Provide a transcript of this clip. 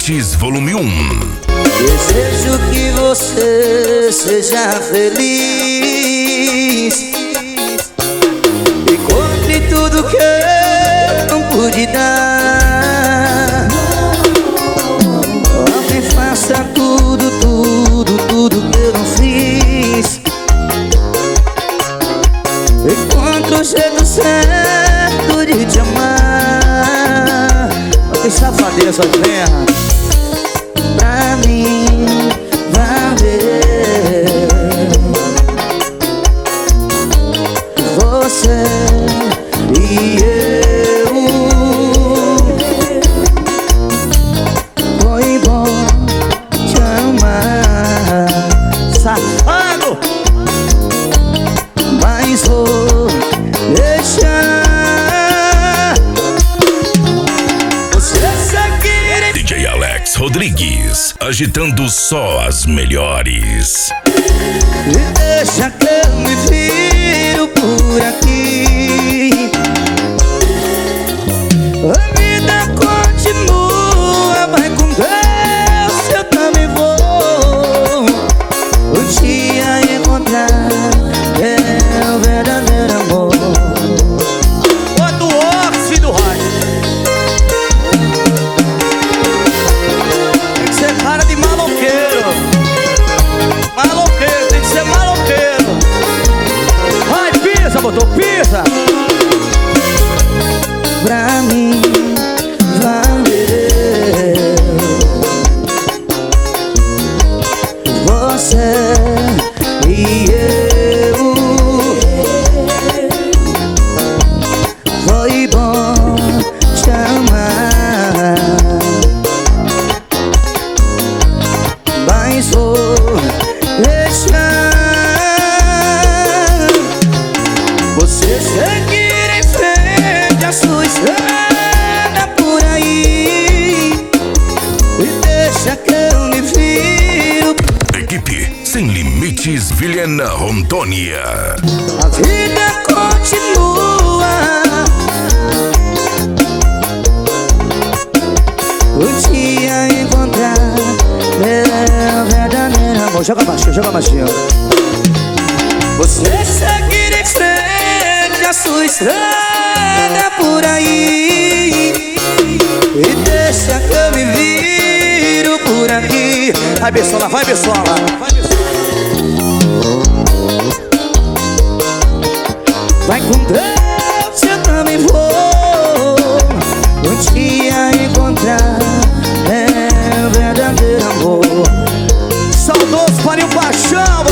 Limites Volume 1. Desejo que você seja feliz, encontre tudo que eu não pude dar. Alguém faça tudo que eu não fiz. Encontre o jeito certo de te amar. Que safadeza, terra. Pra mim, valer você e eu. Foi bom te amar, safado, mas vou deixar você seguir. DJ Alex Rodrigues, agitando só as melhores. E deixa que eu me viro por aqui. A vida continua, vai com Deus, eu também vou. Um dia encontrar meu verdadeiro amor. Bota o óxido, filho do rádio. Tem que ser cara de maloqueiro. Maloqueiro, tem que ser maloqueiro. Vai, pisa, botou, pisa. Pra mim valer você e eu. Foi bom te amar, mas vou deixar você seguir em frente a sua estrada por aí. E deixa que eu me viro. Equipe Sem Limites Vilhena Rondônia. A vida continua. Um dia encontrar meu verdadeiro amor. Joga baixinho, joga baixinho. Você seguir em frente a sua estrada por aí. E deixa que eu me viro por aqui. Vai, Bessola, vai, Bessola. Vai com Deus, eu também vou. Um dia encontrar meu verdadeiro amor. Saudoso Parinho Paixão.